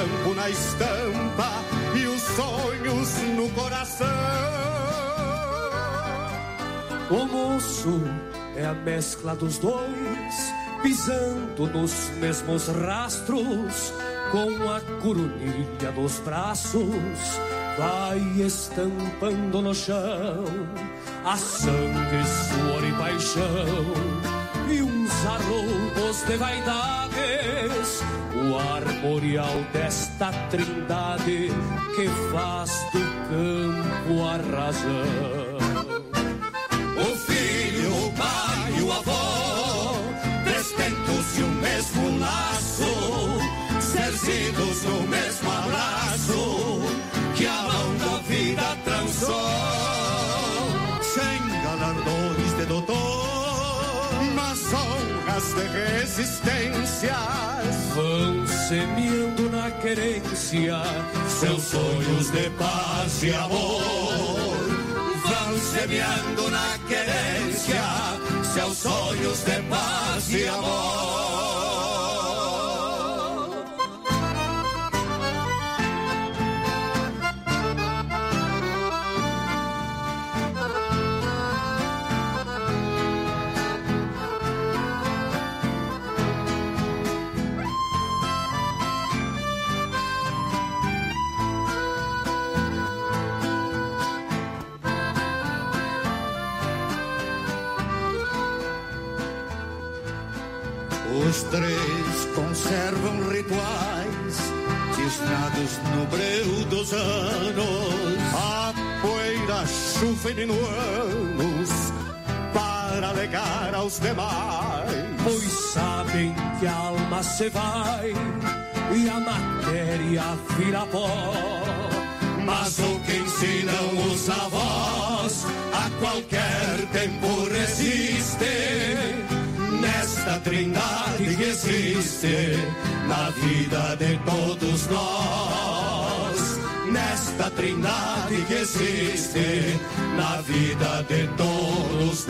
campo na estampa e os sonhos no coração. O moço é a mescla dos dois, pisando nos mesmos rastros, com a coronilha nos braços, vai estampando no chão a sangue, suor e paixão, e uns arroubos de vaidades, o armorial desta trindade que faz do campo a razão. O filho, o pai e o avô, destentos de um mesmo laço, cercidos no mesmo abraço, que a mão da vida trançou. Sem galardões de doutor, mas honras de resistências, vão semeando na querência seus sonhos de paz e amor. Vão semeando na querência seus sonhos de paz e amor. Os três conservam rituais tisnados no breu dos anos. A poeira chuva em minuanos para alegar aos demais, pois sabem que a alma se vai e a matéria vira pó. Mas o que ensinam os avós a qualquer tempo resiste, nesta trindade que existe na vida de todos nós. Nesta trindade que existe na vida de todos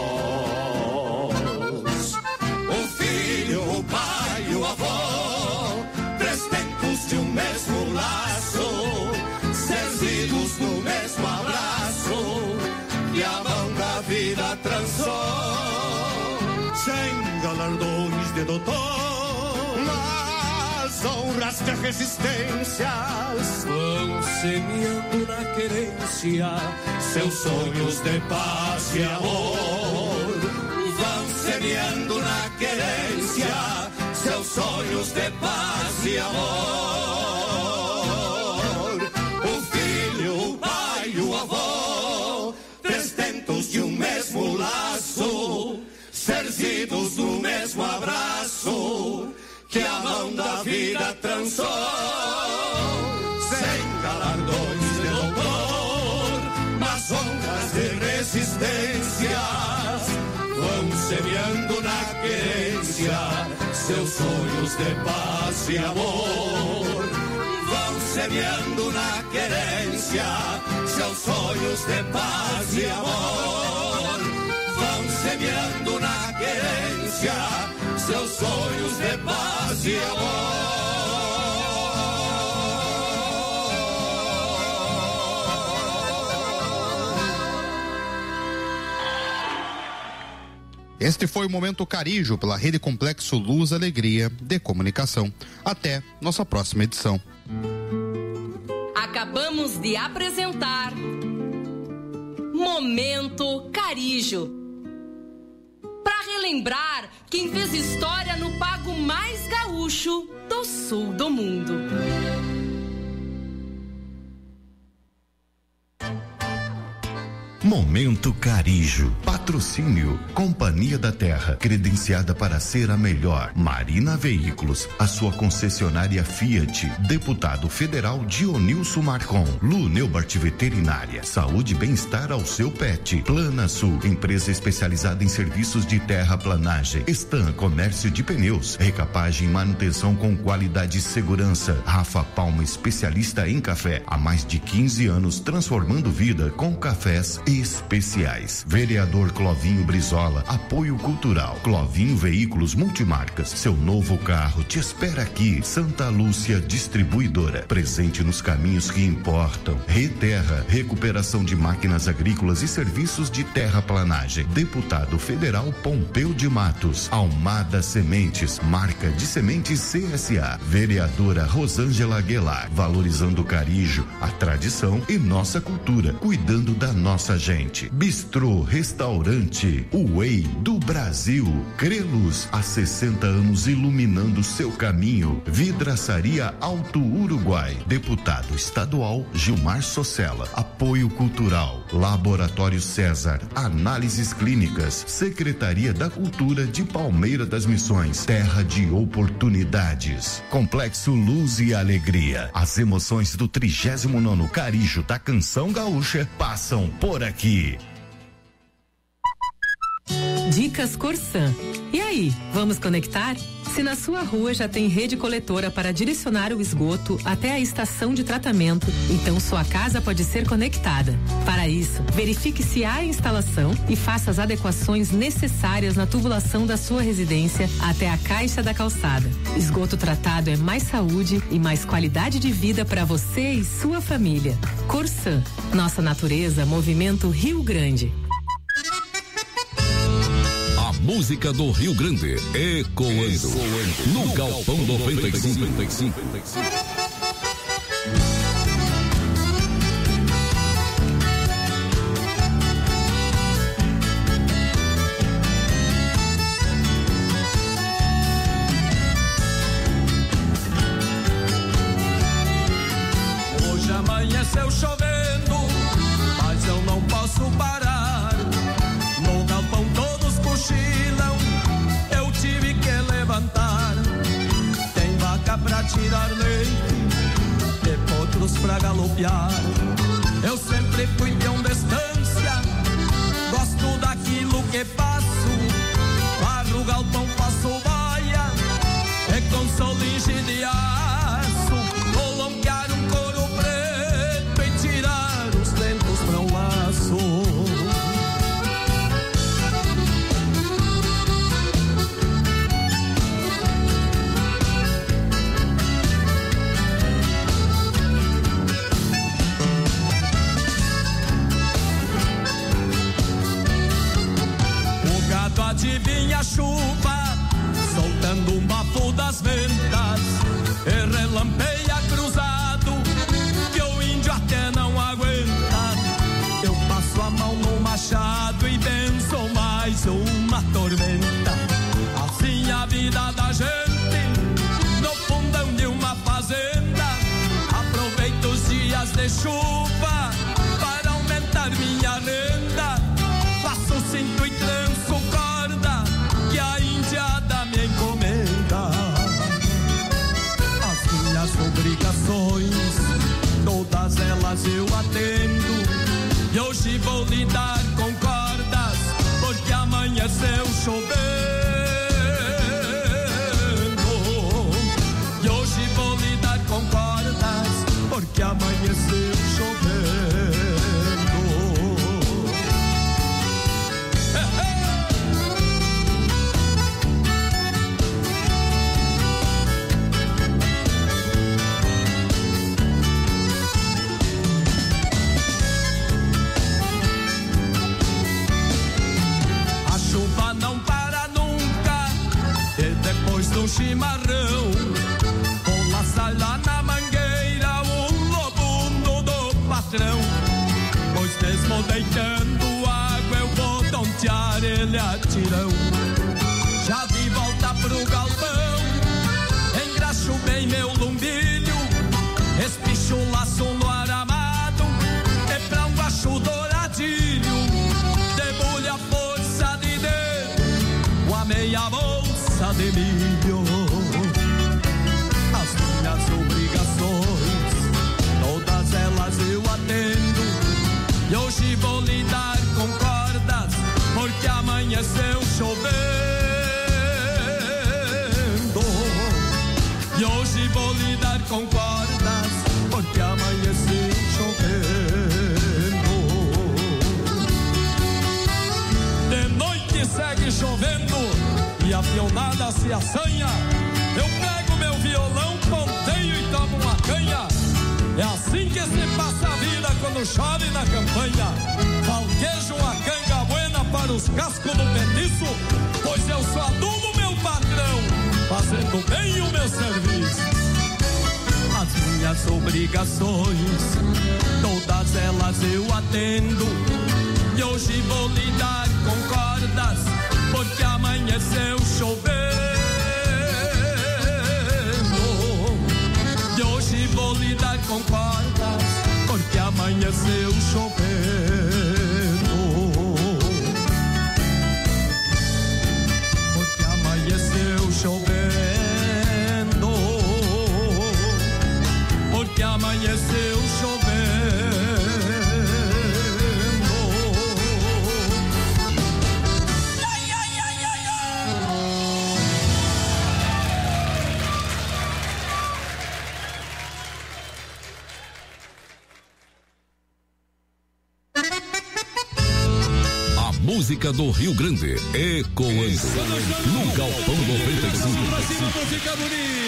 nós. O filho, o pai e o avô, três tempos de um mesmo laço, cercidos no mesmo abraço, que a mão da vida trançou. Sem galardões de doutor, mas honras de resistências, vão semeando na querência seus sonhos de paz e amor. Vão semeando na querência seus sonhos de paz e amor. O filho, o pai e o avô, desdentos de um mesmo laço, cercidos no mesmo abraço, que a mão da vida trançou. Sem galardões de doutor, mas honras de resistências, vão semeando na querência seus sonhos de paz e amor. Vão semeando na querência seus sonhos de paz e amor. Vão semeando na querência seus sonhos de paz e amor. Este foi o Momento Carijo pela Rede Complexo Luz Alegria de Comunicação. Até nossa próxima edição. Acabamos de apresentar Momento Carijo. Para relembrar quem fez história no pago mais gaúcho do sul do mundo. Momento Carijo. Patrocínio Companhia da Terra, credenciada para ser a melhor. Marina Veículos, a sua concessionária Fiat. Deputado Federal Dionilson Marcon. Lu Neubart Veterinária, saúde e bem-estar ao seu pet. Plana Sul, empresa especializada em serviços de terraplanagem. Stan Comércio de Pneus, recapagem e manutenção com qualidade e segurança. Rafa Palma, especialista em café. Há mais de 15 anos transformando vida com cafés e especiais. Vereador Clovinho Brizola, apoio cultural. Clovinho Veículos Multimarcas, seu novo carro te espera aqui. Santa Lúcia Distribuidora, presente nos caminhos que importam. Reterra, recuperação de máquinas agrícolas e serviços de terraplanagem. Deputado Federal Pompeu de Matos. Almada Sementes, marca de sementes CSA. Vereadora Rosângela Aguilar, valorizando o Carijo, a tradição e nossa cultura, cuidando da nossa gente. Bistrô Restaurante, o Way do Brasil. Crelos, há 60 anos iluminando seu caminho. Vidraçaria Alto Uruguai. Deputado estadual Gilmar Socella. Apoio cultural. Laboratório César. Análises clínicas. Secretaria da Cultura de Palmeira das Missões. Terra de oportunidades. Complexo Luz e Alegria. As emoções do 39º Carijo da Canção Gaúcha passam por aqui. Dicas Corsan. E aí, vamos conectar? Se na sua rua já tem rede coletora para direcionar o esgoto até a estação de tratamento, então sua casa pode ser conectada. Para isso, verifique se há instalação e faça as adequações necessárias na tubulação da sua residência até a caixa da calçada. Esgoto tratado é mais saúde e mais qualidade de vida para você e sua família. Corsan. Nossa natureza, movimento Rio Grande. Música do Rio Grande, ecoando no Galpão 95. Hoje amanheceu chovendo, mas eu não posso parar. No galpão todos cochilam, eu tive que levantar. Tem vaca pra tirar leite e potros pra galopear. Eu sempre fui peão de estância, gosto daquilo que faço. Barro o galpão, faço baia e com solinge de aço. Vou longear um couro preto e tirar os dentos pra um laço. Adivinha a chuva, soltando um bafo das ventas, e relampeia cruzado, que o índio até não aguenta. Eu passo a mão no machado e benço mais uma tormenta. Assim a vida da gente, no fundão de uma fazenda. Aproveito os dias de chuva para aumentar minha renda. Faço cinto e tranço corda, que a indiada me encomenda. As minhas obrigações, todas elas eu atendo. E hoje vou lidar com cordas, porque amanheceu chovendo. E hoje vou lidar com cordas, porque amanheceu chovendo. Depois do chimarrão, vou laçar lá na mangueira o lobuno do patrão. Pois mesmo deitando água eu vou tontear ele a tirão. Já de volta pro galpão, engraxo bem meu lumbilho, espicho o laço no aramado, e pra um baixo douradilho, debulho a força de dedo, com a meia bolsa de milho. As minhas obrigações, todas elas eu atendo. E hoje vou lidar com cordas, porque amanheceu chovendo. se assanha. Eu pego meu violão, ponteio e tomo uma canha. É assim que se passa a vida quando chove na campanha. Falquejo uma canga buena para os cascos do petiço, pois eu só adubo meu patrão, fazendo bem o meu serviço. As minhas obrigações, todas elas eu atendo. E hoje vou lidar com cordas, porque amanheceu chovendo. E hoje vou lidar com cordas, porque amanheceu chovendo. Porque amanheceu chovendo. Porque amanheceu chovendo. A música do Rio Grande ecoando no Galpão 95. Pra cima, pra ficar bonito.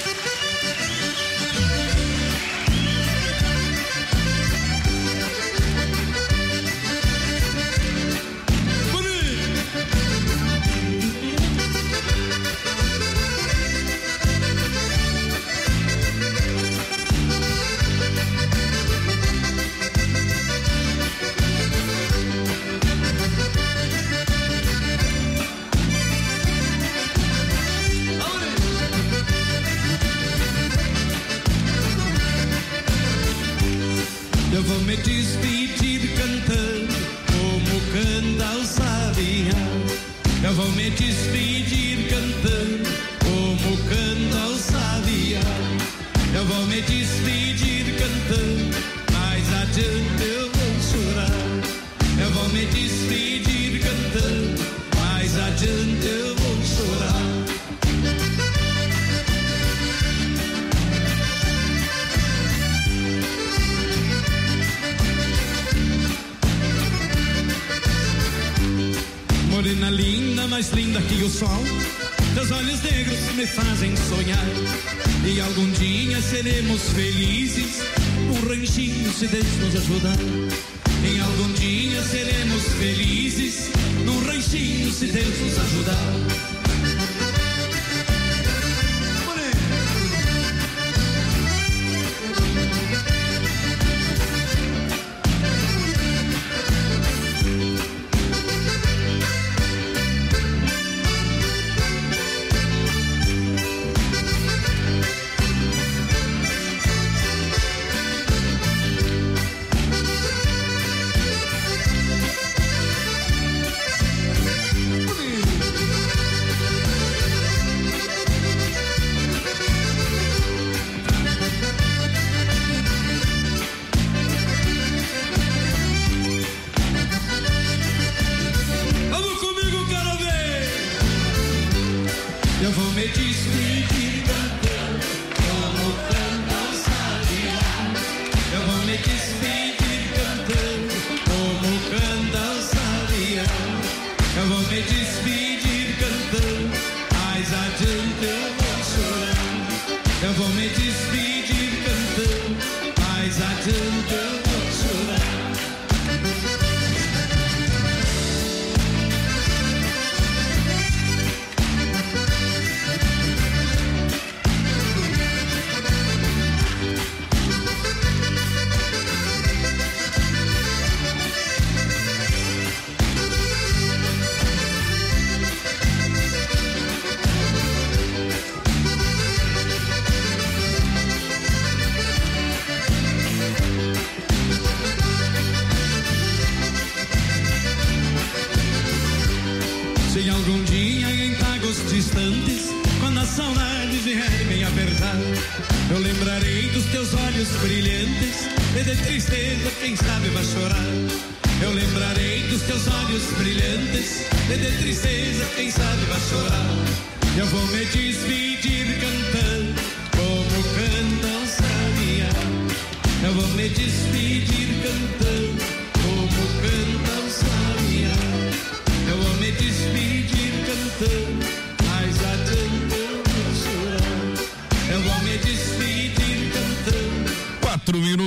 Eu vou me despedir cantando como canta o sabiá. Eu vou me despedir cantando como canta o sabiá. Eu vou me despedir cantando, mais adiante eu vou chorar. Eu vou me despedir cantando, mais adiante eu vou chorar. Morena linda, mais linda que o sol, teus olhos negros me fazem sonhar. E algum dia seremos felizes, um ranchinho se Deus nos ajudar. E algum dia seremos felizes, num ranchinho se Deus nos ajudar. Mais adiante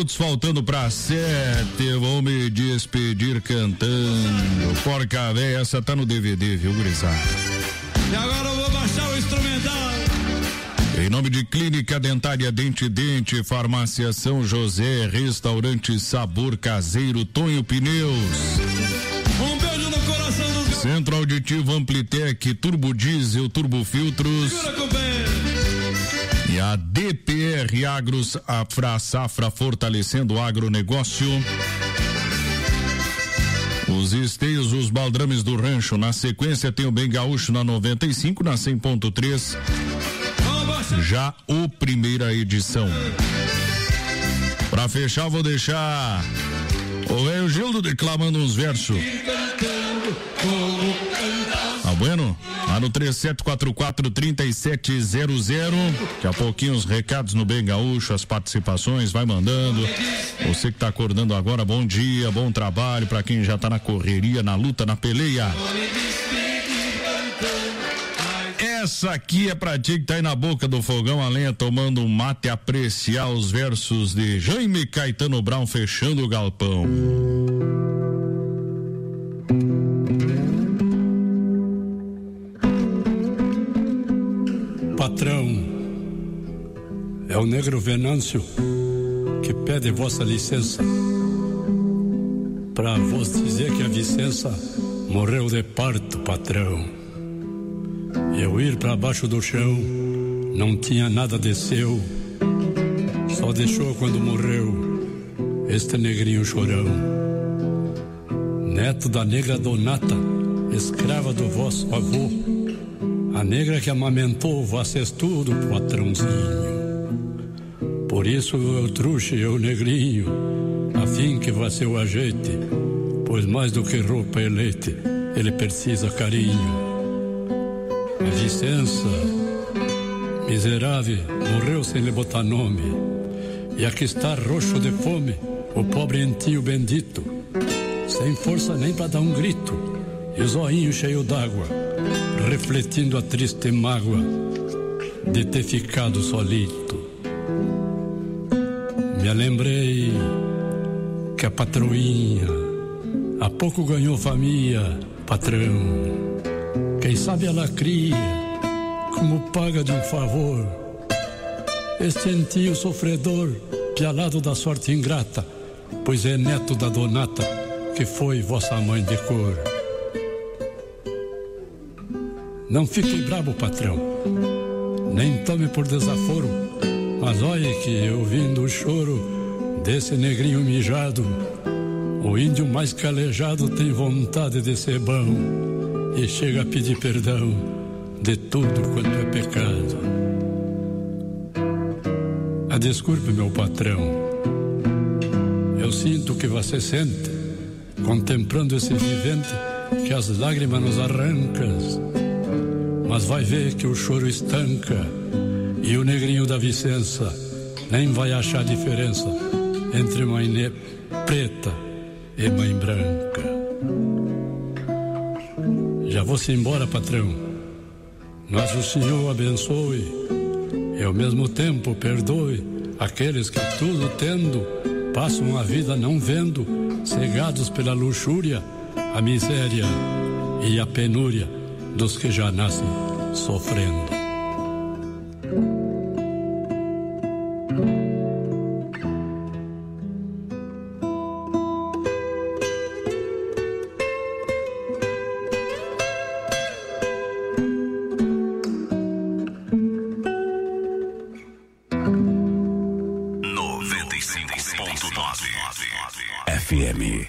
minutos faltando para 7. Vou me despedir cantando. Porca véia, essa tá no DVD, viu, gurizada? E agora eu vou baixar o instrumental. Em nome de Clínica Dentária Dente Dente, Farmácia São José, Restaurante Sabor Caseiro, Tonho Pneus. Um beijo no coração dos... Centro Auditivo Amplitec, Turbo Diesel, Turbo Filtros. E a DPR Agros, a Fra Safra, fortalecendo o agronegócio. Os esteios, os baldrames do rancho. Na sequência tem o Bem Gaúcho na 95, na 100.3. Já o primeira edição. Pra fechar, vou deixar o velho Gildo declamando uns versos. Tá bueno? Lá no 3744-3700. Daqui a pouquinho os recados no Bem Gaúcho, as participações, vai mandando. Você que tá acordando agora, bom dia, bom trabalho. Pra quem já tá na correria, na luta, na peleia. Essa aqui é pra ti que tá aí na boca do fogão a lenha, tomando um mate, apreciar os versos de Jaime Caetano Brown fechando o galpão. Patrão, é o negro Venâncio que pede vossa licença pra vos dizer que a Vicença morreu de parto, patrão. Eu ir pra baixo do chão, não tinha nada de seu, só deixou quando morreu este negrinho chorão. Neto da negra Donata, escrava do vosso avô, a negra que amamentou vocês tudo, patrãozinho. Por isso eu trouxe eu negrinho, a fim que vá seu ajeite, pois mais do que roupa e leite, ele precisa carinho. A Vicença, miserável, morreu sem lhe botar nome. E aqui está roxo de fome, o pobre entio bendito, sem força nem pra dar um grito, e o zoinho cheio d'água, refletindo a triste mágoa de ter ficado solito. Me lembrei que a patroinha há pouco ganhou família, patrão. Quem sabe ela cria, como paga de um favor, este entio sofredor, pialado da sorte ingrata, pois é neto da Donata, que foi vossa mãe de cor. Não fique brabo, patrão, nem tome por desaforo, mas olhe que, ouvindo o choro desse negrinho mijado, o índio mais calejado tem vontade de ser bom e chega a pedir perdão de tudo quanto é pecado. Desculpe, meu patrão, eu sinto o que você sente, contemplando esse vivente que as lágrimas nos arrancas, mas vai ver que o choro estanca e o negrinho da Vicença nem vai achar diferença entre mãe preta e mãe branca. Já vou-se embora, patrão, mas o Senhor abençoe e ao mesmo tempo perdoe aqueles que tudo tendo passam a vida não vendo, cegados pela luxúria, a miséria e a penúria dos que já nascem sofrendo. FM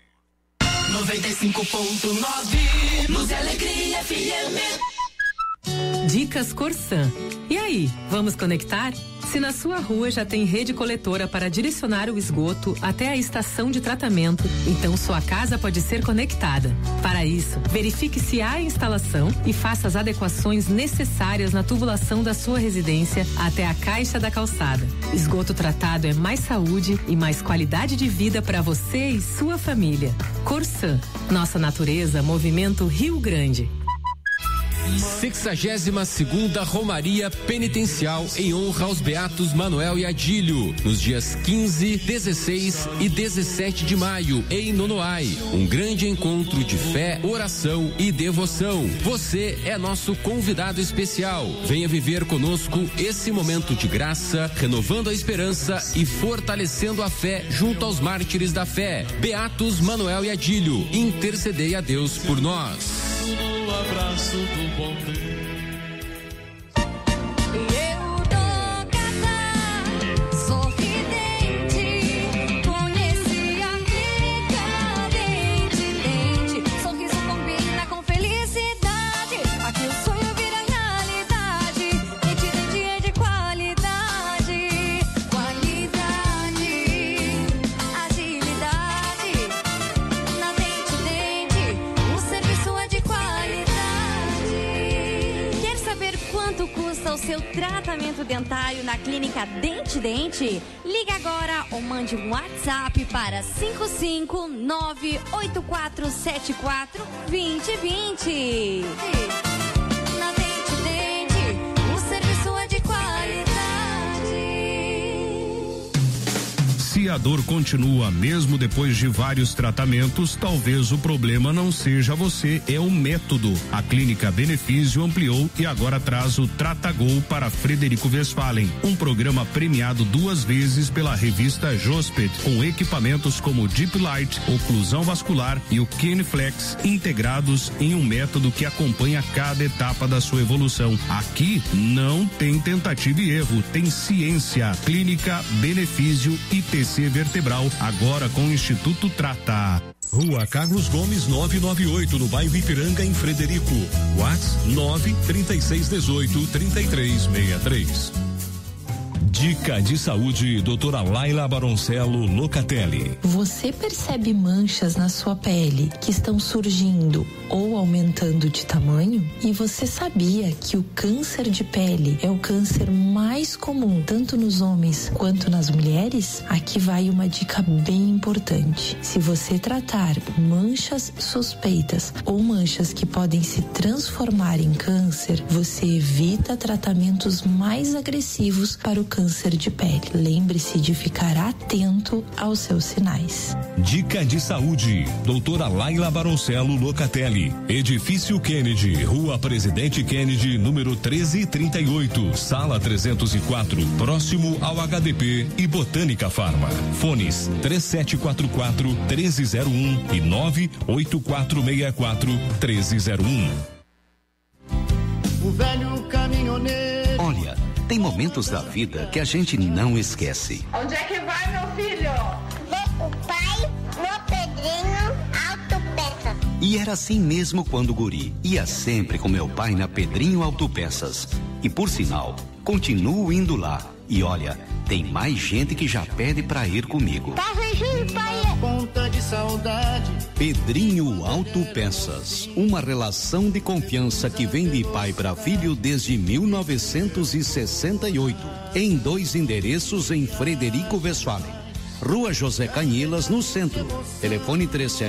95.9 Luz e Alegria FM. Dicas Corsan. E aí, vamos conectar? Se na sua rua já tem rede coletora para direcionar o esgoto até a estação de tratamento, então sua casa pode ser conectada. Para isso, verifique se há instalação e faça as adequações necessárias na tubulação da sua residência até a caixa da calçada. Esgoto tratado é mais saúde e mais qualidade de vida para você e sua família. Corsan, nossa natureza, movimento Rio Grande. 62ª Romaria Penitencial em honra aos beatos Manuel e Adílio, nos dias 15, 16 e 17 de maio, em Nonoai. Um grande encontro de fé, oração e devoção. Você é nosso convidado especial. Venha viver conosco esse momento de graça, renovando a esperança e fortalecendo a fé junto aos mártires da fé. Beatos Manuel e Adílio, intercedei a Deus por nós. No abraço do bom Deus. O seu tratamento dentário na clínica Dente Dente? Liga agora ou mande um WhatsApp para 55984742020. Na Dente Dente, o serviço é de qualidade. Se a dor continua mesmo depois de vários tratamentos, talvez o problema não seja você, é o método. A Clínica Benefício ampliou e agora traz o Tratagol para Frederico Westphalen, um programa premiado 2 vezes pela revista Jospet, com equipamentos como Deep Light, oclusão vascular e o Kenflex, integrados em um método que acompanha cada etapa da sua evolução. Aqui não tem tentativa e erro, tem ciência. Clínica Benefício ITC Vertebral, agora com o Instituto Trata. Rua Carlos Gomes 998, no bairro Ipiranga, em Frederico. WhatsApp 93618-3363. Dica de saúde, doutora Laila Baroncello Locatelli. Você percebe manchas na sua pele que estão surgindo ou aumentando de tamanho? E você sabia que o câncer de pele é o câncer mais comum, tanto nos homens quanto nas mulheres? Aqui vai uma dica bem importante. Se você tratar manchas suspeitas ou manchas que podem se transformar em câncer, você evita tratamentos mais agressivos para o câncer de pele. Lembre-se de ficar atento aos seus sinais. Dica de saúde, doutora Laila Baroncello Locatelli. Edifício Kennedy, Rua Presidente Kennedy, número 1338, Sala 304, próximo ao HDP e Botânica Farma. Fones 3744-1301 e 98464-1301. O velho caminhoneiro. Olha, tem momentos da vida que a gente não esquece. Onde é que vai, meu filho? Ver o pai no Pedrinho Autopeças. E era assim mesmo quando guri. Ia sempre com meu pai na Pedrinho Autopeças. E por sinal, continuo indo lá. E olha, tem mais gente que já pede pra ir comigo. Tá fugindo, pai? Ponta de saudade. Pedrinho Autopeças, uma relação de confiança que vem de pai para filho desde 1968, em 2 endereços em Frederico Westphalen. Rua José Canhilas, no centro. Telefone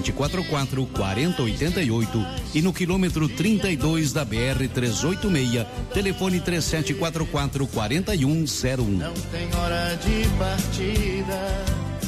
3744-4088 e no quilômetro 32 da BR-386, telefone 3744-4101. Não tem hora de partida.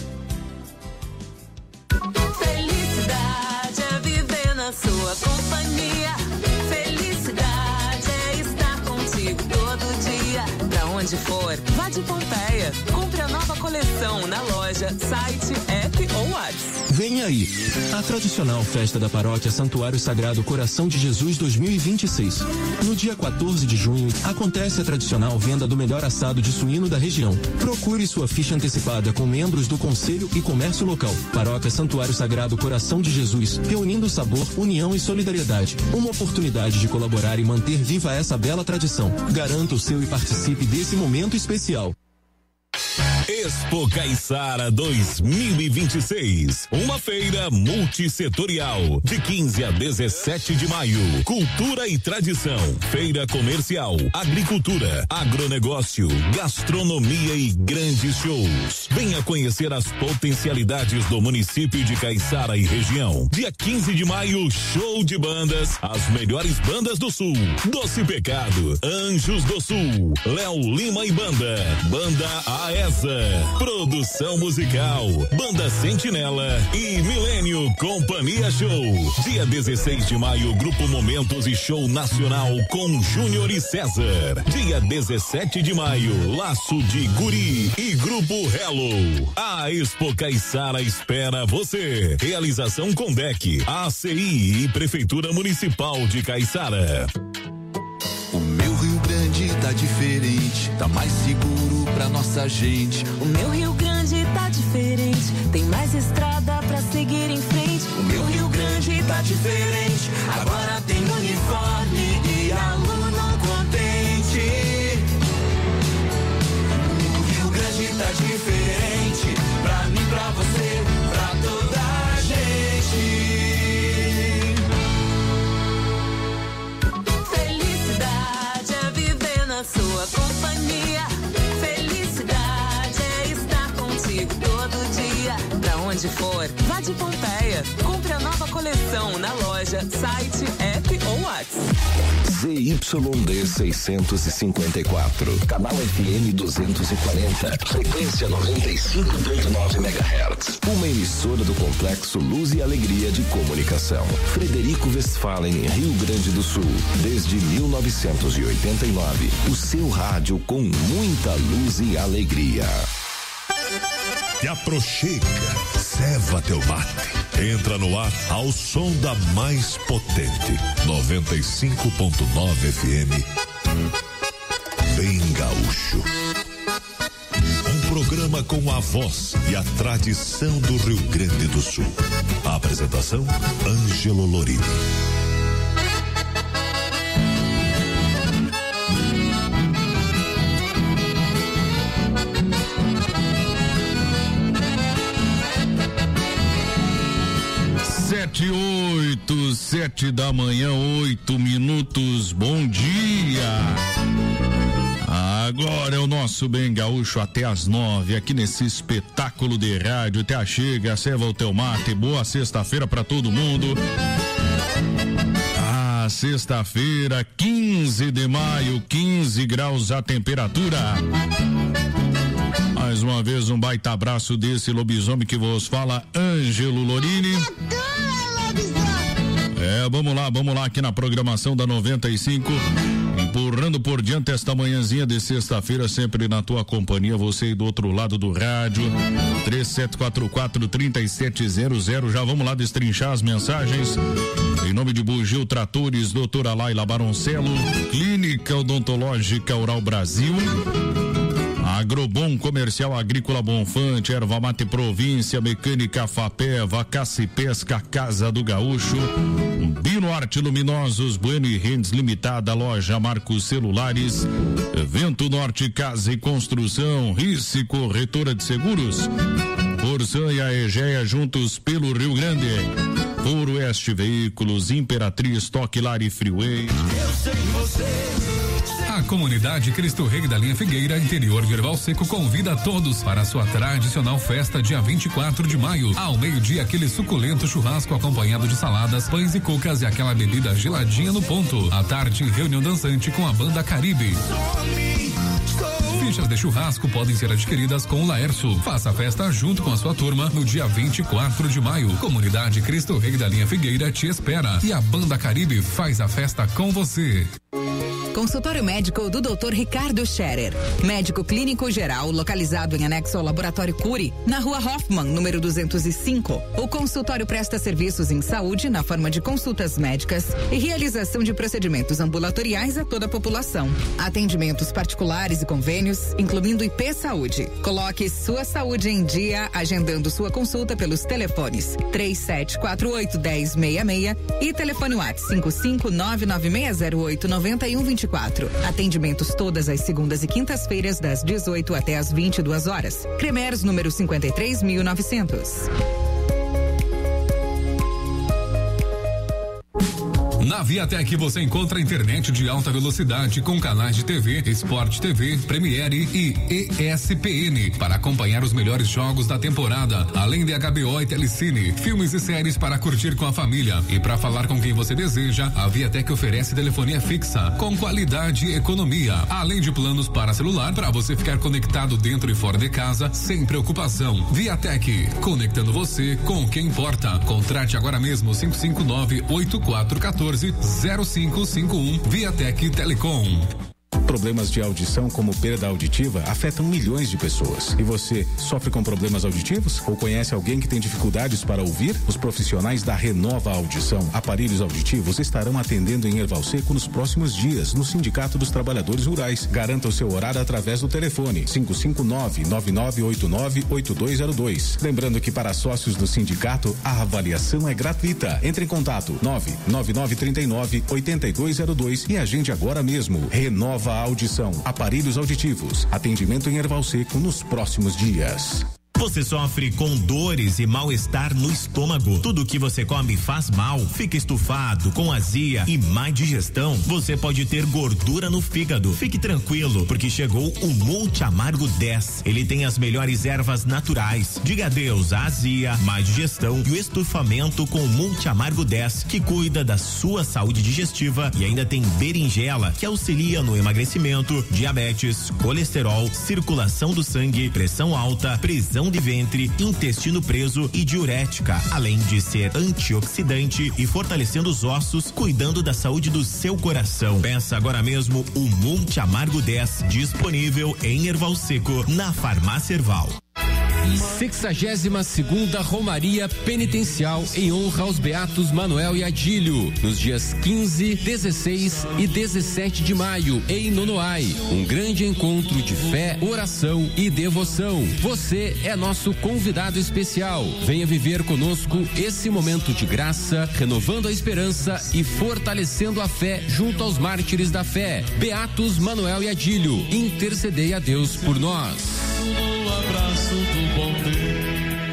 Felicidade é viver na sua companhia. Felicidade é estar contigo todo dia. Pra onde for, vá de Pompeia. Compre a nova coleção na loja, site, app ou WhatsApp. Vem aí, a tradicional festa da paróquia Santuário Sagrado Coração de Jesus 2026. No dia 14 de junho, acontece a tradicional venda do melhor assado de suíno da região. Procure sua ficha antecipada com membros do Conselho e Comércio Local. Paróquia Santuário Sagrado Coração de Jesus, reunindo sabor, união e solidariedade. Uma oportunidade de colaborar e manter viva essa bela tradição. Garanta o seu e participe desse momento especial. Expo Caiçara 2026. Uma feira multissetorial de 15 a 17 de maio. Cultura e tradição. Feira comercial, agricultura, agronegócio, gastronomia e grandes shows. Venha conhecer as potencialidades do município de Caiçara e região. Dia 15 de maio, show de bandas, as melhores bandas do Sul. Doce Pecado, Anjos do Sul, Léo Lima e Banda, Banda Aesa, produção musical, Banda Sentinela e Milênio Companhia Show. Dia 16 de maio, Grupo Momentos e Show Nacional com Júnior e César. Dia 17 de maio, Laço de Guri e Grupo Hello. A Expo Caiçara espera você. Realização Condec, ACI e Prefeitura Municipal de Caiçara. O meu Rio Grande tá diferente, tá mais seguro pra nossa gente. O meu Rio Grande tá diferente, tem mais estrada pra seguir em frente. O meu Rio Grande tá diferente, agora tem uniforme e aluno contente. O Rio Grande tá diferente, pra mim, pra você, pra toda a gente. Sua companhia, felicidade é estar contigo todo dia. Pra onde for, vá de Pompeia. Compre a nova coleção na loja, site, app ou WhatsApp. ZYD 654, canal FM 240, frequência 95.9 MHz. Uma emissora do Complexo Luz e Alegria de Comunicação. Frederico Westphalen, em Rio Grande do Sul, desde 1989. O seu rádio com muita luz e alegria. Te aproxega, ceva teu mate. Entra no ar ao som da mais potente, 95.9 FM. Bem gaúcho. Um programa com a voz e a tradição do Rio Grande do Sul. A apresentação, Ângelo Lorini. Sete da manhã, 8 minutos. Bom dia. Agora é o nosso Bem Gaúcho até as 9, aqui nesse espetáculo de rádio. Te achega, ceva o teu mate. Boa sexta-feira pra todo mundo. Sexta-feira, 15 de maio, 15 graus a temperatura. Mais uma vez um baita abraço desse lobisomem que vos fala, Ângelo Lorini. Vamos lá aqui na programação da 95, empurrando por diante esta manhãzinha de sexta-feira, sempre na tua companhia, você aí do outro lado do rádio, 3744-3700, já vamos lá destrinchar as mensagens, em nome de Bugio Tratores, doutora Laila Baroncelo, Clínica Odontológica Oral Brasil, Agrobom Comercial Agrícola Bonfante, Erva Mate Província, Mecânica Fapeva, Caça e Pesca, Casa do Gaúcho, Bino Arte Luminosos, Bueno e Rendes Limitada, Loja Marcos Celulares, Vento Norte Casa e Construção, Rice Corretora de Seguros, Forçan e a Egea juntos pelo Rio Grande, Foro Oeste Veículos, Imperatriz, Toque Lar e Freeway. Eu sei você. A comunidade Cristo Rei da Linha Figueira, interior de Erval Seco, convida a todos para a sua tradicional festa dia 24 de maio. Ao meio-dia, aquele suculento churrasco acompanhado de saladas, pães e cucas e aquela bebida geladinha no ponto. À tarde, reunião dançante com a banda Caribe. Fichas de churrasco podem ser adquiridas com o Laércio. Faça a festa junto com a sua turma no dia 24 de maio. Comunidade Cristo Rei da Linha Figueira te espera e a banda Caribe faz a festa com você. Consultório médico do Dr. Ricardo Scherer. Médico clínico geral, localizado em anexo ao Laboratório Cury, na Rua Hoffman, número 205. O consultório presta serviços em saúde na forma de consultas médicas e realização de procedimentos ambulatoriais a toda a população. Atendimentos particulares e convênios, incluindo IP Saúde. Coloque sua saúde em dia, agendando sua consulta pelos telefones 3748-1066 e telefone WhatsApp 55996089124. 24. Atendimentos todas as segundas e quintas-feiras das 18 até as 22 horas. Cremers, número 53.900. Na Viatec você encontra internet de alta velocidade com canais de TV, Sport TV, Premiere e ESPN para acompanhar os melhores jogos da temporada, além de HBO e Telecine, filmes e séries para curtir com a família. E para falar com quem você deseja, a Viatec oferece telefonia fixa com qualidade e economia, além de planos para celular para você ficar conectado dentro e fora de casa sem preocupação. Viatec, conectando você com o que importa. Contrate agora mesmo 559-8414-0551 Viatec Telecom. Problemas de audição como perda auditiva afetam milhões de pessoas. E você sofre com problemas auditivos? Ou conhece alguém que tem dificuldades para ouvir? Os profissionais da Renova Audição Aparelhos Auditivos estarão atendendo em Erval Seco nos próximos dias no Sindicato dos Trabalhadores Rurais. Garanta o seu horário através do telefone 559-9989-8202. Lembrando que para sócios do sindicato a avaliação é gratuita. Entre em contato 99939-8202 e agende agora mesmo. Renova Audição, aparelhos auditivos, atendimento em Erval Seco nos próximos dias. Você sofre com dores e mal-estar no estômago. Tudo que você come faz mal, fica estufado, com azia e má digestão. Você pode ter gordura no fígado. Fique tranquilo, porque chegou o Multi Amargo 10. Ele tem as melhores ervas naturais. Diga adeus à azia, má digestão e o estufamento com o Multi Amargo 10, que cuida da sua saúde digestiva, e ainda tem berinjela, que auxilia no emagrecimento, diabetes, colesterol, circulação do sangue, pressão alta, prisão de ventre, intestino preso e diurética, além de ser antioxidante e fortalecendo os ossos, cuidando da saúde do seu coração. Peça agora mesmo o Multi Amargo 10, disponível em Erval Seco, na Farmácia Erval. 62ª Romaria Penitencial em honra aos Beatos Manuel e Adílio, nos dias 15, 16 e 17 de maio, em Nonoai. Um grande encontro de fé, oração e devoção. Você é nosso convidado especial. Venha viver conosco esse momento de graça, renovando a esperança e fortalecendo a fé junto aos mártires da fé. Beatos Manuel e Adílio, intercedei a Deus por nós. Abraço do bom Deus.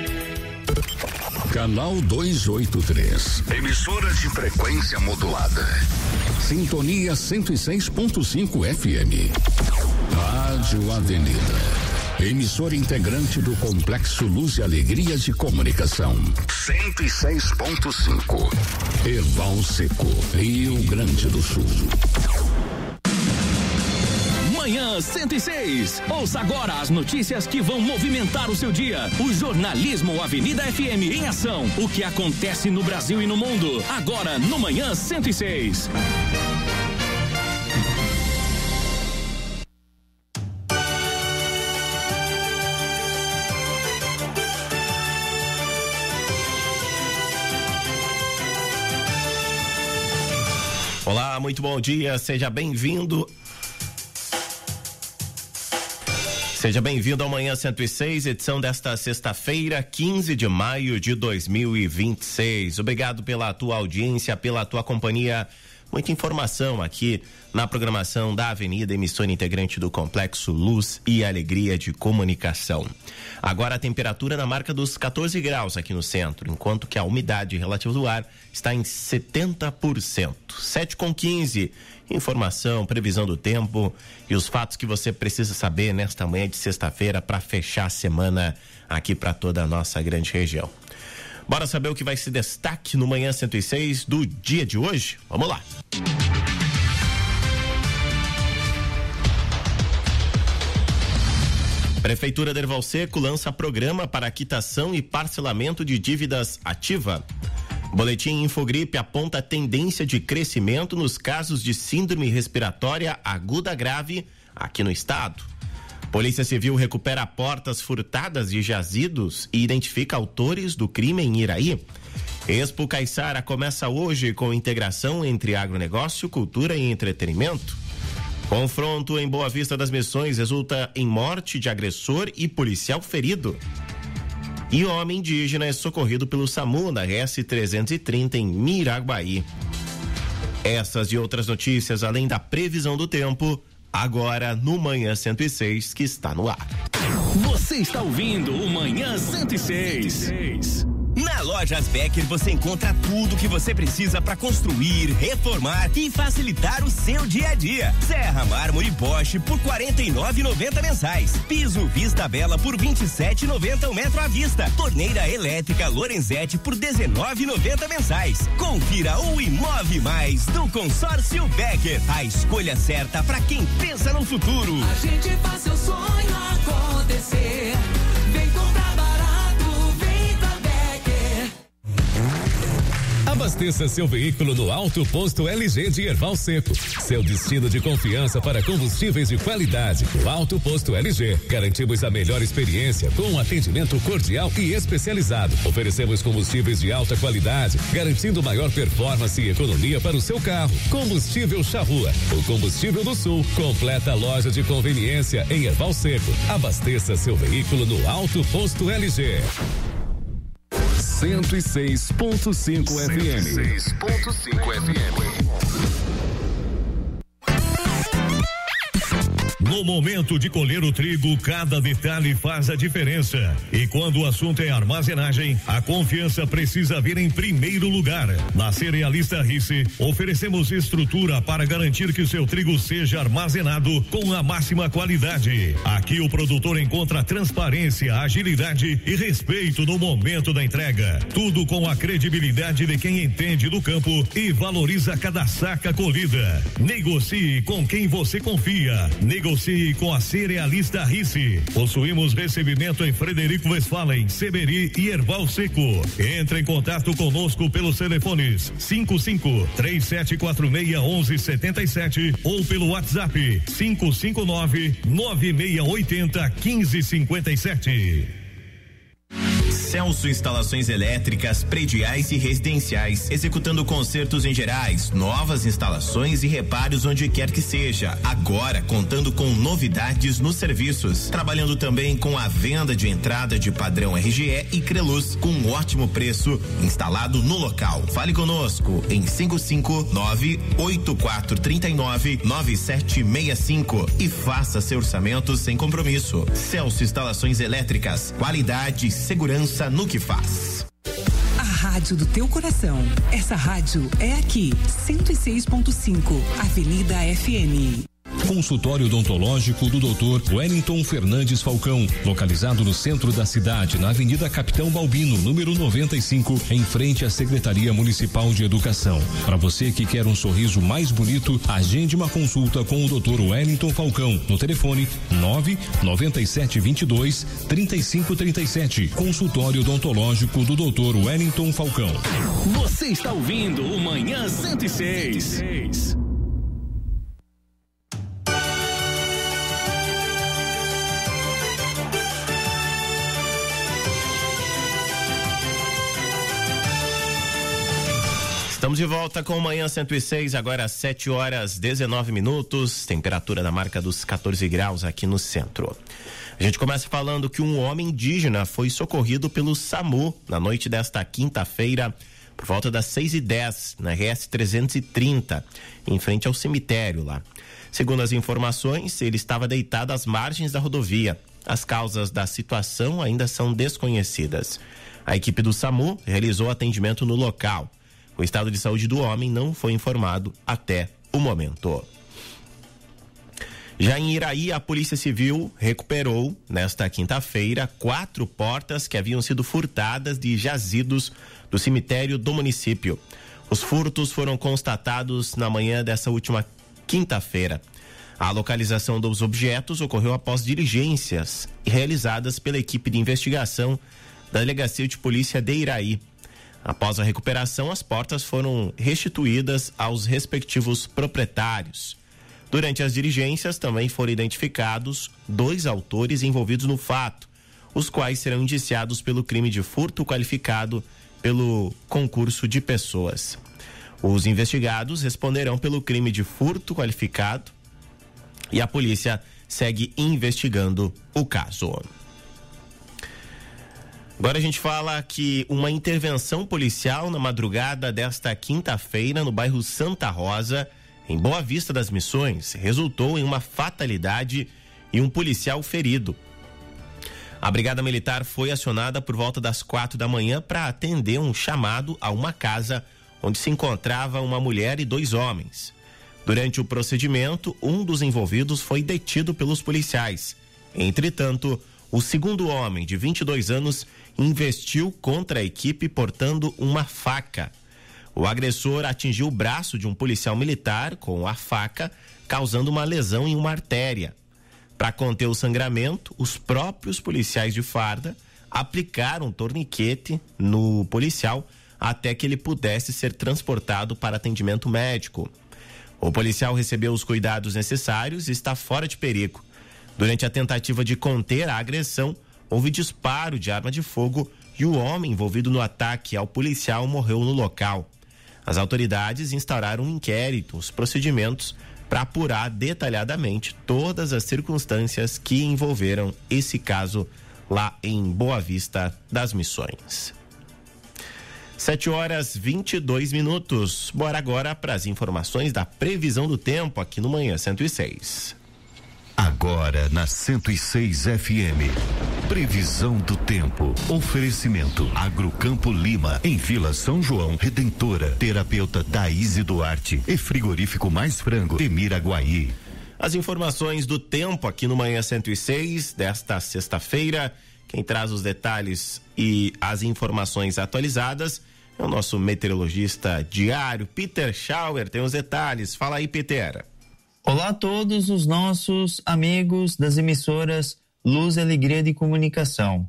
Canal 283. Emissora de frequência modulada. Sintonia 106.5 FM. Rádio Avenida. Emissora integrante do Complexo Luz e Alegria de Comunicação. 106.5. Erval Seco, Rio Grande do Sul. Manhã 106. Ouça agora as notícias que vão movimentar o seu dia. O jornalismo Avenida FM em ação. O que acontece no Brasil e no mundo. Agora no Manhã 106. Olá, muito bom dia. Seja bem-vindo. Seja bem-vindo ao Manhã 106, edição desta sexta-feira, 15 de maio de 2026. Obrigado pela tua audiência, pela tua companhia. Muita informação aqui na programação da Avenida, emissora integrante do Complexo Luz e Alegria de Comunicação. Agora a temperatura na marca dos 14 graus aqui no centro, enquanto que a umidade relativa do ar está em 70%. 7:15. Informação, previsão do tempo e os fatos que você precisa saber nesta manhã de sexta-feira para fechar a semana aqui para toda a nossa grande região. Bora saber o que vai ser destaque no Manhã 106 do dia de hoje? Vamos lá. Prefeitura de Erval Seco lança programa para quitação e parcelamento de dívidas ativa. Boletim Infogripe aponta tendência de crescimento nos casos de síndrome respiratória aguda grave aqui no estado. Polícia Civil recupera portas furtadas de jazidos e identifica autores do crime em Iraí. Expo Caiçara começa hoje com integração entre agronegócio, cultura e entretenimento. Confronto em Boa Vista das Missões resulta em morte de agressor e policial ferido. E homem indígena é socorrido pelo SAMU na RS-330 em Miraguaí. Essas e outras notícias, além da previsão do tempo, agora no Manhã 106, que está no ar. Você está ouvindo o Manhã 106. Na Lojas Becker você encontra tudo que você precisa para construir, reformar e facilitar o seu dia a dia. Serra, mármore Bosch por R$ 49,90 mensais. Piso Vista Bela por R$ 27,90 o metro à vista. Torneira elétrica Lorenzetti por R$ 19,90 mensais. Confira o Imove Mais do Consórcio Becker. A escolha certa para quem pensa no futuro. A gente faz seu sonho acontecer. Vem comprar barato, vem pra Becker. Abasteça seu veículo no Alto Posto LG de Erval Seco. Seu destino de confiança para combustíveis de qualidade. No Alto Posto LG, garantimos a melhor experiência com um atendimento cordial e especializado. Oferecemos combustíveis de alta qualidade, garantindo maior performance e economia para o seu carro. Combustível Charrua, o combustível do Sul. Completa loja de conveniência em Erval Seco. Abasteça seu veículo no Alto Posto LG. 106.5 FM. 106.5 FM. No momento de colher o trigo, cada detalhe faz a diferença. E quando o assunto é armazenagem, a confiança precisa vir em primeiro lugar. Na Cerealista Rice, oferecemos estrutura para garantir que o seu trigo seja armazenado com a máxima qualidade. Aqui o produtor encontra transparência, agilidade e respeito no momento da entrega. Tudo com a credibilidade de quem entende do campo e valoriza cada saca colhida. Negocie com quem você confia. Negocie com a Cerealista Rice. Possuímos recebimento em Frederico Westphalen, Seberi e Erval Seco. Entre em contato conosco pelos telefones 55-3746-1177 ou pelo WhatsApp 559-9680-1557. Celso Instalações Elétricas, Prediais e Residenciais, executando consertos em gerais, novas instalações e reparos onde quer que seja. Agora contando com novidades nos serviços, trabalhando também com a venda de entrada de padrão RGE e Creluz com um ótimo preço, instalado no local. Fale conosco em 559-8439-9765 e faça seu orçamento sem compromisso. Celso Instalações Elétricas, qualidade e segurança no que faz. A rádio do teu coração. Essa rádio é aqui, 106.5, Avenida FM. Consultório odontológico do Dr. Wellington Fernandes Falcão, localizado no centro da cidade, na Avenida Capitão Balbino, número 95, em frente à Secretaria Municipal de Educação. Para você que quer um sorriso mais bonito, agende uma consulta com o Dr. Wellington Falcão no telefone 99722-3537. Consultório odontológico do Dr. Wellington Falcão. Você está ouvindo o Manhã 106. Estamos de volta com o Manhã 106, agora às 7h19, temperatura na marca dos 14 graus aqui no centro. A gente começa falando que um homem indígena foi socorrido pelo SAMU na noite desta quinta-feira, por volta das 6h10, na RS 330, em frente ao cemitério lá. Segundo as informações, ele estava deitado às margens da rodovia. As causas da situação ainda são desconhecidas. A equipe do SAMU realizou atendimento no local. O estado de saúde do homem não foi informado até o momento. Já em Iraí, a Polícia Civil recuperou, nesta quinta-feira, 4 portas que haviam sido furtadas de jazidos do cemitério do município. Os furtos foram constatados na manhã dessa última quinta-feira. A localização dos objetos ocorreu após diligências realizadas pela equipe de investigação da Delegacia de Polícia de Iraí. Após a recuperação, as portas foram restituídas aos respectivos proprietários. Durante as diligências, também foram identificados 2 autores envolvidos no fato, os quais serão indiciados pelo crime de furto qualificado pelo concurso de pessoas. Os investigados responderão pelo crime de furto qualificado e a polícia segue investigando o caso. Agora a gente fala que uma intervenção policial na madrugada desta quinta-feira no bairro Santa Rosa, em Boa Vista das Missões, resultou em uma fatalidade e um policial ferido. A Brigada Militar foi acionada por volta das 4 da manhã para atender um chamado a uma casa onde se encontrava uma mulher e 2 homens. Durante o procedimento, um dos envolvidos foi detido pelos policiais. Entretanto, o segundo homem, de 22 anos, investiu contra a equipe portando uma faca. O agressor atingiu o braço de um policial militar com a faca, causando uma lesão em uma artéria. Para conter o sangramento, os próprios policiais de farda aplicaram torniquete no policial até que ele pudesse ser transportado para atendimento médico. O policial recebeu os cuidados necessários e está fora de perigo. Durante a tentativa de conter a agressão, houve disparo de arma de fogo e o homem envolvido no ataque ao policial morreu no local. As autoridades instauraram um inquérito, os procedimentos para apurar detalhadamente todas as circunstâncias que envolveram esse caso lá em Boa Vista das Missões. 7h22. Bora agora para as informações da previsão do tempo aqui no Manhã 106. Agora na 106 FM. Previsão do tempo. Oferecimento Agrocampo Lima, em Vila São João, Redentora, terapeuta Thaís Duarte e frigorífico Mais Frango, Temiraguaí. As informações do tempo aqui no Manhã 106 desta sexta-feira. Quem traz os detalhes e as informações atualizadas é o nosso meteorologista diário, Peter Schauer. Tem os detalhes. Fala aí, Peter. Olá a todos os nossos amigos das emissoras Luz e Alegria de Comunicação.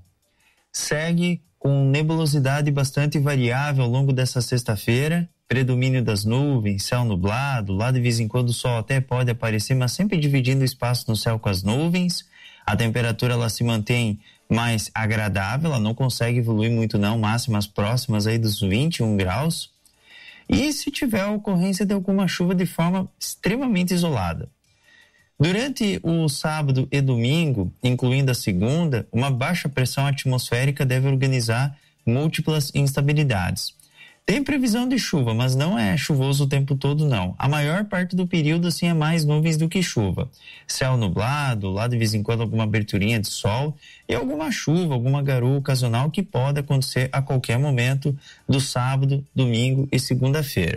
Segue com nebulosidade bastante variável ao longo dessa sexta-feira, predomínio das nuvens, céu nublado, lá de vez em quando o sol até pode aparecer, mas sempre dividindo o espaço no céu com as nuvens. A temperatura ela se mantém mais agradável, ela não consegue evoluir muito não, máximas próximas aí dos 21 graus. E se tiver a ocorrência de alguma chuva de forma extremamente isolada. Durante o sábado e domingo, incluindo a segunda, uma baixa pressão atmosférica deve organizar múltiplas instabilidades. Tem previsão de chuva, mas não é chuvoso o tempo todo, não. A maior parte do período, assim, é mais nuvens do que chuva. Céu nublado, lá de vez em quando alguma aberturinha de sol e alguma chuva, alguma garoa ocasional que pode acontecer a qualquer momento do sábado, domingo e segunda-feira.